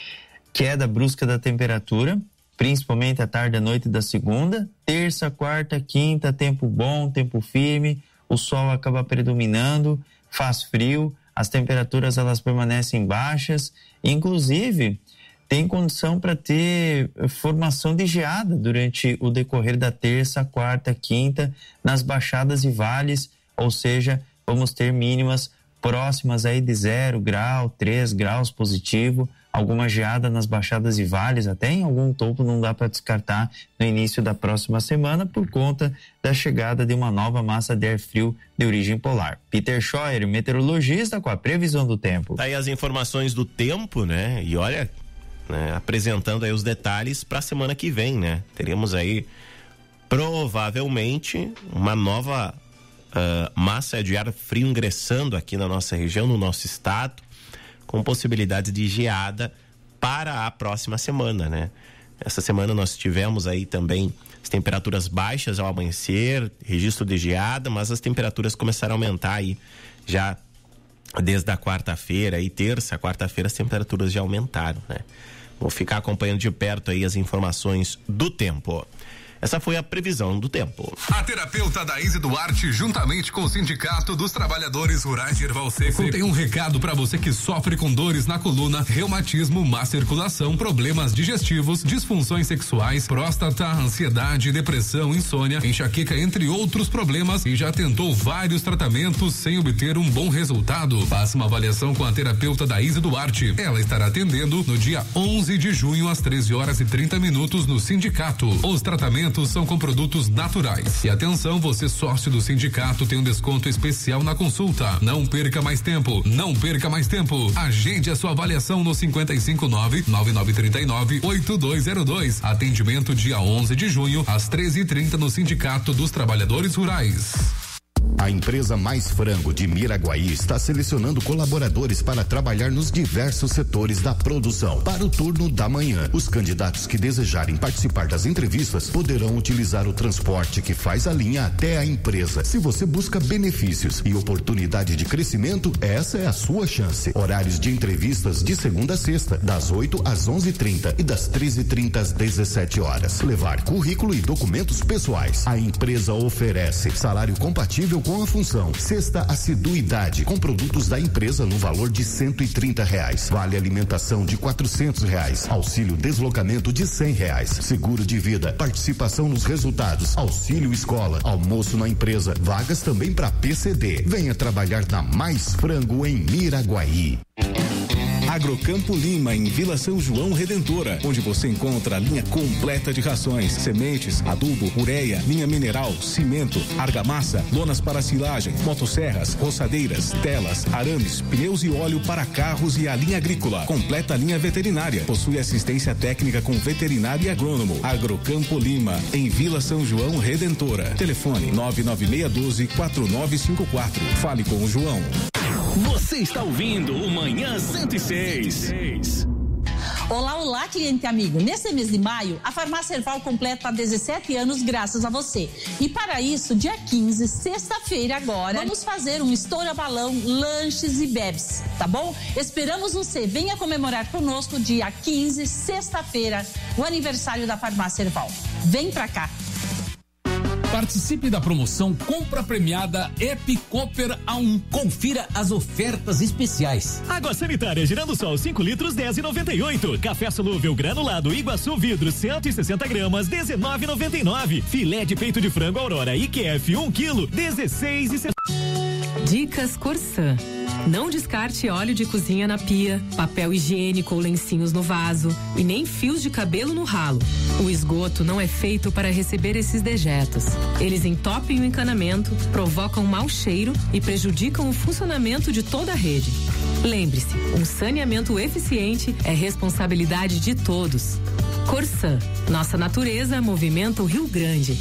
Queda brusca da temperatura, principalmente à tarde e à noite da segunda. Terça, quarta, quinta, tempo bom, tempo firme, o sol acaba predominando, faz frio. As temperaturas elas permanecem baixas, inclusive tem condição para ter formação de geada durante o decorrer da terça, quarta, quinta, nas baixadas e vales, ou seja, vamos ter mínimas próximas aí de 0 grau, 3 graus positivo, alguma geada nas baixadas e vales, até em algum topo não dá para descartar no início da próxima semana por conta da chegada de uma nova massa de ar frio de origem polar. Peter Scheuer, meteorologista, com a previsão do tempo. Tá aí as informações do tempo, né? E olha, né, apresentando aí os detalhes para a semana que vem, né? Teremos aí provavelmente uma nova massa de ar frio ingressando aqui na nossa região, no nosso estado, com possibilidade de geada para a próxima semana, né? Essa semana nós tivemos aí também as temperaturas baixas ao amanhecer, registro de geada, mas as temperaturas começaram a aumentar aí já desde a quarta-feira, aí terça, quarta-feira as temperaturas já aumentaram, né? Vou ficar acompanhando de perto aí as informações do tempo. Essa foi a previsão do tempo. A terapeuta Thaís Duarte, juntamente com o Sindicato dos Trabalhadores Rurais de Erval Seco, tem um recado para você que sofre com dores na coluna, reumatismo, má circulação, problemas digestivos, disfunções sexuais, próstata, ansiedade, depressão, insônia, enxaqueca, entre outros problemas, e já tentou vários tratamentos sem obter um bom resultado. Faça uma avaliação com a terapeuta Thaís Duarte. Ela estará atendendo no dia 11 de junho às 13h30 no Sindicato. Os tratamentos são com produtos naturais. E atenção, você sócio do sindicato tem um desconto especial na consulta. Não perca mais tempo, não perca mais tempo. Agende a sua avaliação no 559-9939-8202. Atendimento dia 11 de junho às 13h30 no Sindicato dos Trabalhadores Rurais. A empresa Mais Frango de Miraguaí está selecionando colaboradores para trabalhar nos diversos setores da produção. Para o turno da manhã, os candidatos que desejarem participar das entrevistas poderão utilizar o transporte que faz a linha até a empresa. Se você busca benefícios e oportunidade de crescimento, essa é a sua chance. Horários de entrevistas de segunda a sexta, das 8 às 11h30 e das 13h30 às 17 horas. Levar currículo e documentos pessoais. A empresa oferece salário compatível com a função, sexta assiduidade com produtos da empresa no valor de R$130, vale alimentação de R$400, auxílio deslocamento de R$100, seguro de vida, participação nos resultados, auxílio escola, almoço na empresa, vagas também para PCD. Venha trabalhar na Mais Frango em Miraguaí. Agrocampo Lima, em Vila São João Redentora, onde você encontra a linha completa de rações, sementes, adubo, ureia, linha mineral, cimento, argamassa, lonas para silagem, motosserras, roçadeiras, telas, arames, pneus e óleo para carros e a linha agrícola. Completa a linha veterinária. Possui assistência técnica com veterinário e agrônomo. Agrocampo Lima, em Vila São João Redentora. Telefone 99612-4954. Fale com o João. Você está ouvindo o Manhã 106. Olá, olá, cliente amigo. Nesse mês de maio, a Farmácia Erval completa 17 anos graças a você. E para isso, dia 15, sexta-feira agora, vamos fazer um estoura-balão, lanches e bebes, tá bom? Esperamos você. Venha comemorar conosco dia 15, sexta-feira, o aniversário da Farmácia Erval. Vem pra cá. Participe da promoção Compra Premiada Epicoper A1. Confira as ofertas especiais. Água sanitária Girando Sol 5 litros 10,98. Café solúvel granulado Iguaçu Vidro 160 gramas 19,99. Filé de peito de frango Aurora IQF 1 quilo 16,60. Dicas Corsã. Não descarte óleo de cozinha na pia, papel higiênico ou lencinhos no vaso e nem fios de cabelo no ralo. O esgoto não é feito para receber esses dejetos. Eles entopem o encanamento, provocam mau cheiro e prejudicam o funcionamento de toda a rede. Lembre-se, um saneamento eficiente é responsabilidade de todos. Corsã, nossa natureza movimenta o Rio Grande.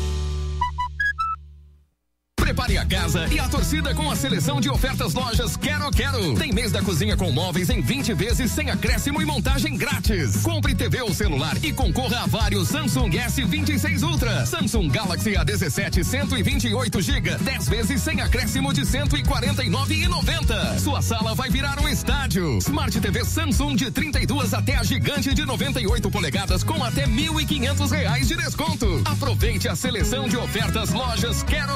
Prepare a casa e a torcida com a seleção de ofertas lojas Quero. Tem mês da cozinha com móveis em 20 vezes sem acréscimo e montagem grátis. Compre TV ou celular e concorra a vários Samsung S26 Ultra, Samsung Galaxy A17 128 GB, 10 vezes sem acréscimo de R$149,90. Sua sala vai virar um estádio. Smart TV Samsung de 32 até a gigante de 98 polegadas com até R$1.500 de desconto. Aproveite a seleção de ofertas lojas Quero.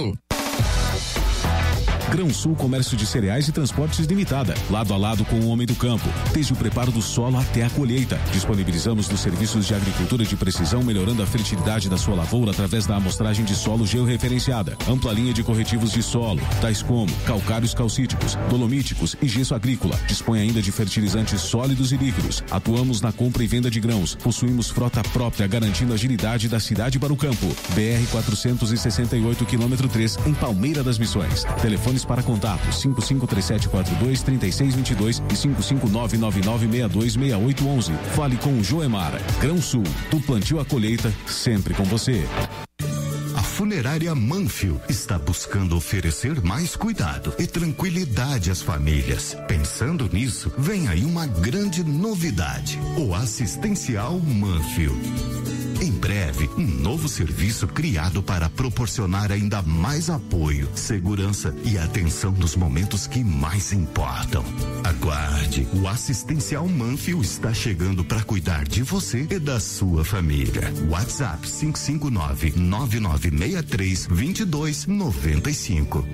Grão Sul Comércio de Cereais e Transportes Limitada, lado a lado com o homem do campo, desde o preparo do solo até a colheita. Disponibilizamos os serviços de agricultura de precisão, melhorando a fertilidade da sua lavoura através da amostragem de solo georreferenciada. Ampla linha de corretivos de solo, tais como calcários calcíticos, dolomíticos e gesso agrícola. Dispõe ainda de fertilizantes sólidos e líquidos. Atuamos na compra e venda de grãos. Possuímos frota própria, garantindo a agilidade da cidade para o campo. BR 468 km 3, em Palmeira das Missões. Telefones para contato 5537423622 e 55999626811. Fale com o Joemar. Grão Sul, do plantio à colheita, sempre com você. A Funerária Manfio está buscando oferecer mais cuidado e tranquilidade às famílias. Pensando nisso, vem aí uma grande novidade: o Assistencial Manfio. Em breve, um novo serviço criado para proporcionar ainda mais apoio, segurança e atenção nos momentos que mais importam. Aguarde, o Assistencial Manfio está chegando para cuidar de você e da sua família. WhatsApp 559-9963-2295.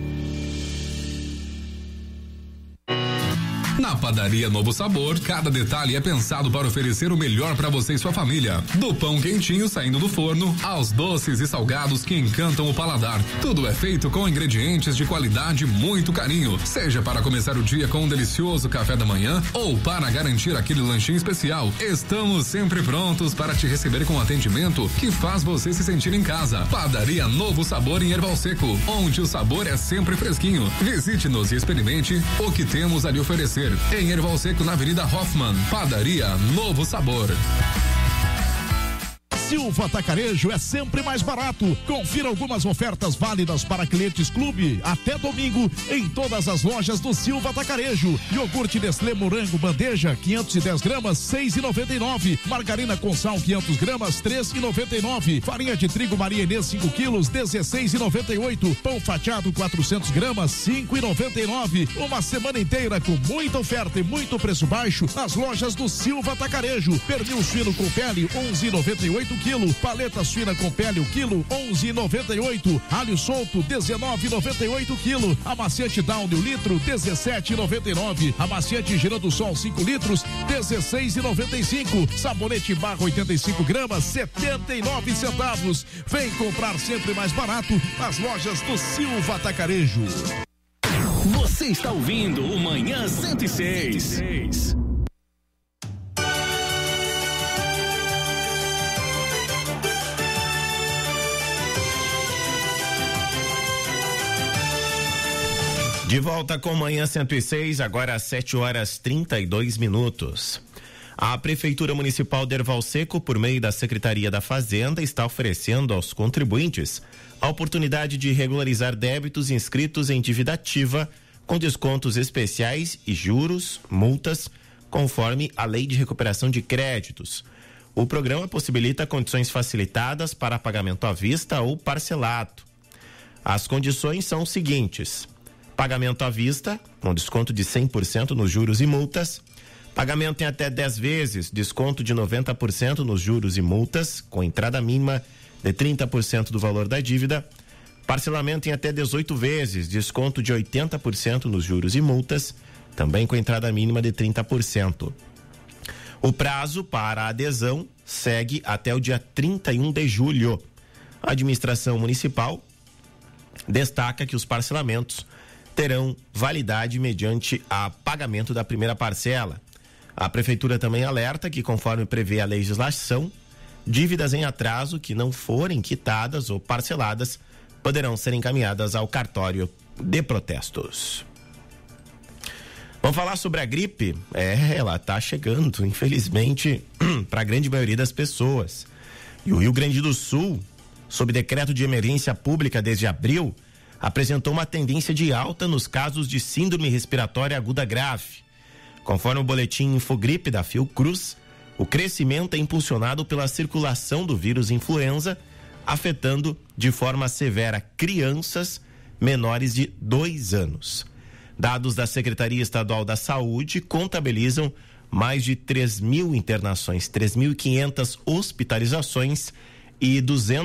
Na Padaria Novo Sabor, cada detalhe é pensado para oferecer o melhor para você e sua família. Do pão quentinho saindo do forno, aos doces e salgados que encantam o paladar. Tudo é feito com ingredientes de qualidade e muito carinho. Seja para começar o dia com um delicioso café da manhã ou para garantir aquele lanchinho especial, estamos sempre prontos para te receber com atendimento que faz você se sentir em casa. Padaria Novo Sabor em Erval Seco, onde o sabor é sempre fresquinho. Visite-nos e experimente o que temos a lhe oferecer. Em Erval Seco, na Avenida Hoffman. Padaria Novo Sabor. Silva Atacarejo é sempre mais barato. Confira algumas ofertas válidas para clientes clube até domingo em todas as lojas do Silva Atacarejo. Iogurte Nestlé Morango bandeja 510 gramas 6,99. Margarina com sal 500 gramas 3,99. Farinha de trigo Maria Inês 5 quilos 16,98. Pão fatiado 400 gramas 5,99. Uma semana inteira com muita oferta e muito preço baixo nas lojas do Silva Atacarejo. Pernil suíno com pele 11,98 quilo. Paleta suína com pele o quilo 11,98. Alho solto 19,98 quilo. Amaciante Downy o litro 17,99. Amaciante Girando do Sol 5 litros 16,95. Sabonete Barra 85 gramas 79 centavos. Vem comprar sempre mais barato nas lojas do Silva Atacarejo. Você está ouvindo o Manhã 106. De volta com Manhã 106, agora às 7h32. A Prefeitura Municipal de Erval Seco, por meio da Secretaria da Fazenda, está oferecendo aos contribuintes a oportunidade de regularizar débitos inscritos em dívida ativa com descontos especiais e juros, multas, conforme a Lei de Recuperação de Créditos. O programa possibilita condições facilitadas para pagamento à vista ou parcelado. As condições são os seguintes: pagamento à vista, com desconto de 100% nos juros e multas. Pagamento em até 10 vezes, desconto de 90% nos juros e multas, com entrada mínima de 30% do valor da dívida. Parcelamento em até 18 vezes, desconto de 80% nos juros e multas, também com entrada mínima de 30%. O prazo para a adesão segue até o dia 31 de julho. A administração municipal destaca que os parcelamentos terão validade mediante a pagamento da primeira parcela. A Prefeitura também alerta que, conforme prevê a legislação, dívidas em atraso que não forem quitadas ou parceladas poderão ser encaminhadas ao cartório de protestos. Vamos falar sobre a gripe? Ela está chegando, infelizmente, para a grande maioria das pessoas. E o Rio Grande do Sul, sob decreto de emergência pública desde abril, apresentou uma tendência de alta nos casos de síndrome respiratória aguda grave. Conforme o boletim Infogripe da Fiocruz, o crescimento é impulsionado pela circulação do vírus influenza, afetando de forma severa crianças menores de 2 anos. Dados da Secretaria Estadual da Saúde contabilizam mais de 3.000 internações, 3.500 hospitalizações e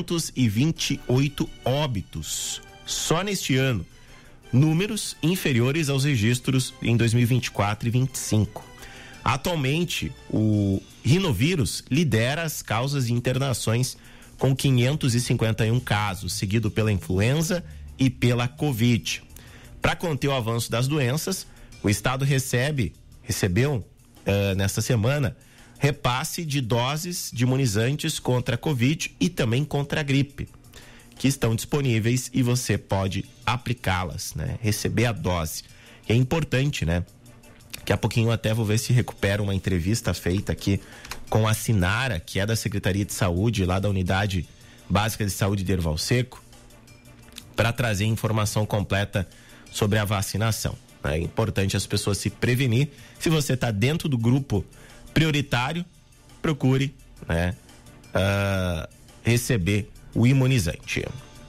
228 óbitos. Só neste ano, números inferiores aos registros em 2024 e 2025. Atualmente, o rinovírus lidera as causas de internações com 551 casos, seguido pela influenza e pela Covid. Para conter o avanço das doenças, o Estado recebeu nesta semana repasse de doses de imunizantes contra a Covid e também contra a gripe, que estão disponíveis e você pode aplicá-las, né? Receber a dose. E é importante, né? Daqui a pouquinho até vou ver se recupero uma entrevista feita aqui com a Sinara, que é da Secretaria de Saúde, lá da Unidade Básica de Saúde de Erval Seco, para trazer informação completa sobre a vacinação. É importante as pessoas se prevenir. Se você está dentro do grupo prioritário, procure, né, receber o imunizante.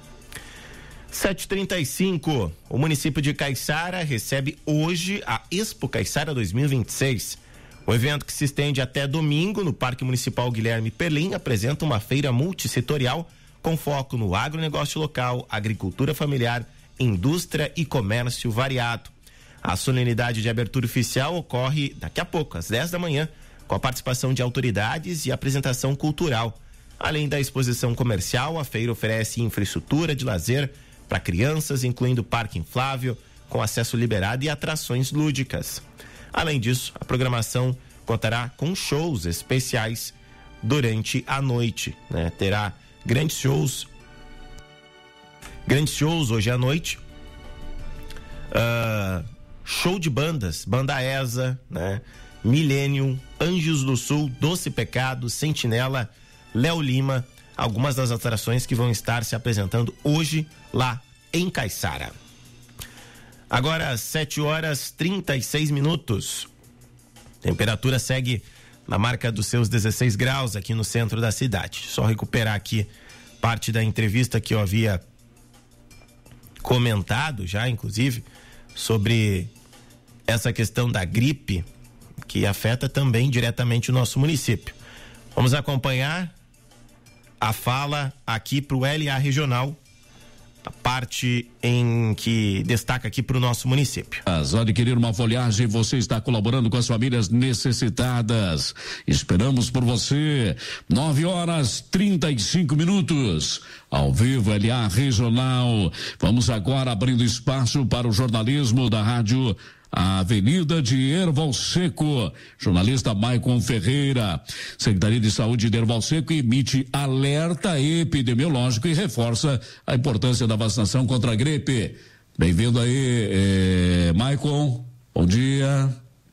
7h35, o município de Caiçara recebe hoje a Expo Caiçara 2026. O evento, que se estende até domingo no Parque Municipal Guilherme Perlim, apresenta uma feira multissetorial com foco no agronegócio local, agricultura familiar, indústria e comércio variado. A solenidade de abertura oficial ocorre daqui a pouco, às 10 da manhã, com a participação de autoridades e apresentação cultural. Além da exposição comercial, a feira oferece infraestrutura de lazer para crianças, incluindo parque inflável, com acesso liberado e atrações lúdicas. Além disso, a programação contará com shows especiais durante a noite, né? Terá grandes shows hoje à noite. Show de bandas, Banda ESA, né? Millennium, Anjos do Sul, Doce Pecado, Sentinela, Léo Lima, algumas das atrações que vão estar se apresentando hoje lá em Caiçara. Agora, 7h36. Temperatura segue na marca dos seus 16 graus aqui no centro da cidade. Só recuperar aqui parte da entrevista que eu havia comentado já, inclusive, sobre essa questão da gripe que afeta também diretamente o nosso município. Vamos acompanhar a fala aqui para o LA Regional, a parte em que destaca aqui para o nosso município. Adquirir uma folhagem, você está colaborando com as famílias necessitadas. Esperamos por você. 9h35. Ao vivo, LA Regional. Vamos agora abrindo espaço para o jornalismo da rádio Avenida de Erval Seco. Jornalista Maicon Ferreira. Secretaria de Saúde de Erval Seco emite alerta epidemiológico e reforça a importância da vacinação contra a gripe. Bem-vindo aí, Maicon. Bom dia.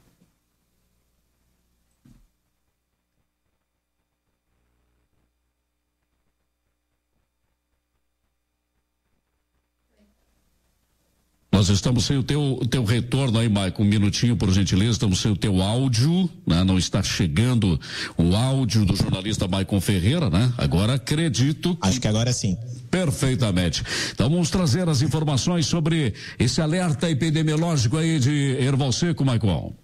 Nós estamos sem o teu retorno aí, Maicon, um minutinho, por gentileza, estamos sem o teu áudio, né? Não está chegando o áudio do jornalista Maicon Ferreira, né? Agora acredito que... Acho que agora sim. Perfeitamente. Então vamos trazer as informações sobre esse alerta epidemiológico aí de Erval Seco, Maicon.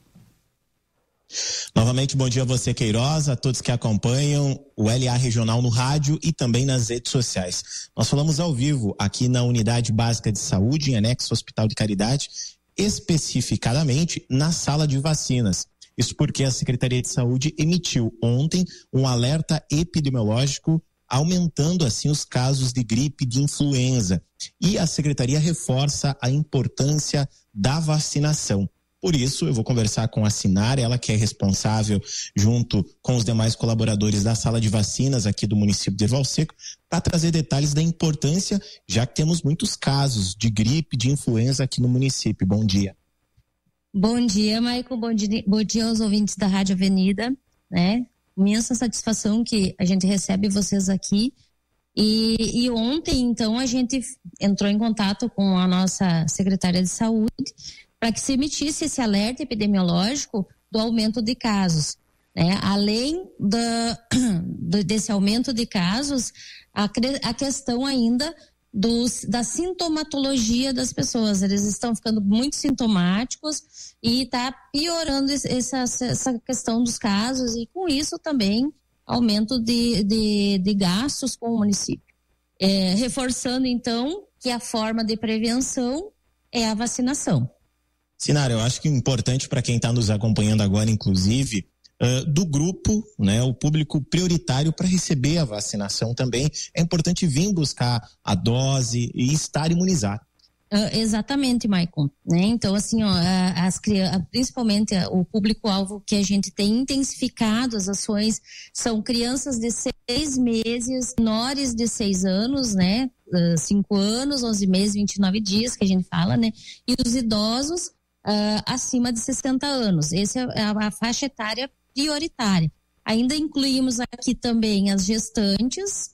Novamente, bom dia a você, Queiroz, a todos que acompanham o LA Regional no rádio e também nas redes sociais. Nós falamos ao vivo aqui na Unidade Básica de Saúde, em anexo ao Hospital de Caridade, especificadamente na sala de vacinas. Isso porque a Secretaria de Saúde emitiu ontem um alerta epidemiológico, aumentando assim os casos de gripe e de influenza. E a Secretaria reforça a importância da vacinação. Por isso, eu vou conversar com a Sinara, ela que é responsável, junto com os demais colaboradores da sala de vacinas aqui do município de Erval Seco, para trazer detalhes da importância, já que temos muitos casos de gripe, de influenza aqui no município. Bom dia. Bom dia, Maicon. Bom dia aos ouvintes da Rádio Avenida, né? Imensa satisfação que a gente recebe vocês aqui. E ontem, então, a gente entrou em contato com a nossa secretária de saúde para que se emitisse esse alerta epidemiológico do aumento de casos, né? Além desse aumento de casos, a questão ainda da sintomatologia das pessoas. Eles estão ficando muito sintomáticos e está piorando essa questão dos casos, e com isso também aumento de gastos com o município. Reforçando então que a forma de prevenção é a vacinação. Sinara, eu acho que é importante para quem está nos acompanhando agora, inclusive, do grupo, né, o público prioritário para receber a vacinação também, é importante vir buscar a dose e estar imunizado. Exatamente, Maicon, né? Então, assim, ó, principalmente o público-alvo que a gente tem intensificado as ações são crianças de 6 meses, menores de 6 anos, né? 5 anos, 11 meses, 29 dias, que a gente fala, né? E os idosos acima de 60 anos. Essa é a faixa etária prioritária. Ainda incluímos aqui também as gestantes,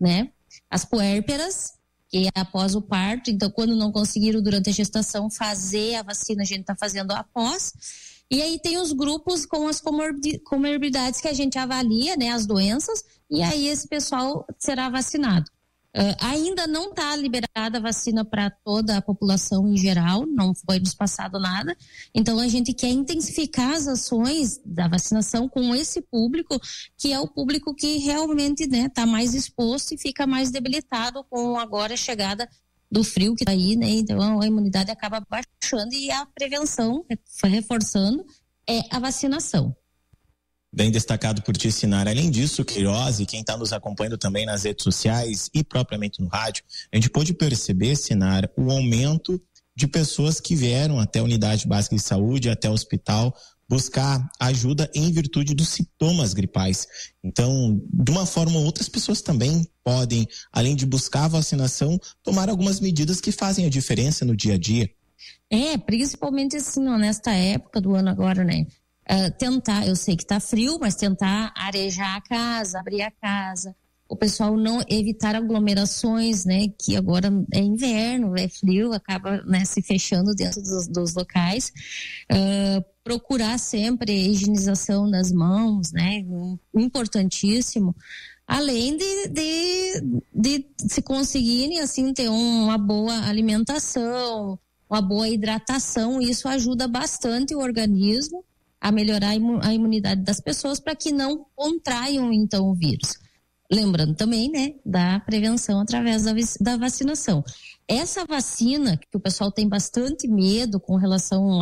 as puérperas, que é após o parto. Então, quando não conseguiram durante a gestação fazer a vacina, a gente está fazendo após. E aí tem os grupos com as comorbidades que a gente avalia, né, as doenças, e aí esse pessoal será vacinado. Ainda não está liberada a vacina para toda a população em geral, não foi nos passado nada. Então a gente quer intensificar as ações da vacinação com esse público, que é o público que realmente, né, está mais exposto e fica mais debilitado com agora a chegada do frio que está aí, né? Então a imunidade acaba baixando, e a prevenção, reforçando, é a vacinação. Bem destacado por ti, Sinara. Além disso, Queiroz, e quem está nos acompanhando também nas redes sociais e propriamente no rádio, a gente pôde perceber, Sinara, o aumento de pessoas que vieram até a Unidade Básica de Saúde, até o hospital, buscar ajuda em virtude dos sintomas gripais. Então, de uma forma ou outra, as pessoas também podem, além de buscar a vacinação, tomar algumas medidas que fazem a diferença no dia a dia. Principalmente assim, nesta época do ano agora, né? tentar, eu sei que tá frio, mas tentar arejar a casa, abrir a casa, o pessoal não evitar aglomerações, né, que agora é inverno, é frio, acaba, né, se fechando dentro dos locais, procurar sempre a higienização das mãos, né, importantíssimo, além de se conseguirem, assim, ter uma boa alimentação, uma boa hidratação, isso ajuda bastante o organismo a melhorar a imunidade das pessoas para que não contraiam, então, o vírus. Lembrando também, né, da prevenção através da vacinação. Essa vacina, que o pessoal tem bastante medo com relação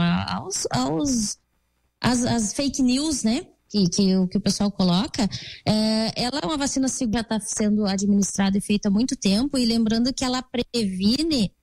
às fake news, né, que o pessoal coloca, ela é uma vacina que já está sendo administrada e feita há muito tempo, e lembrando que ela previne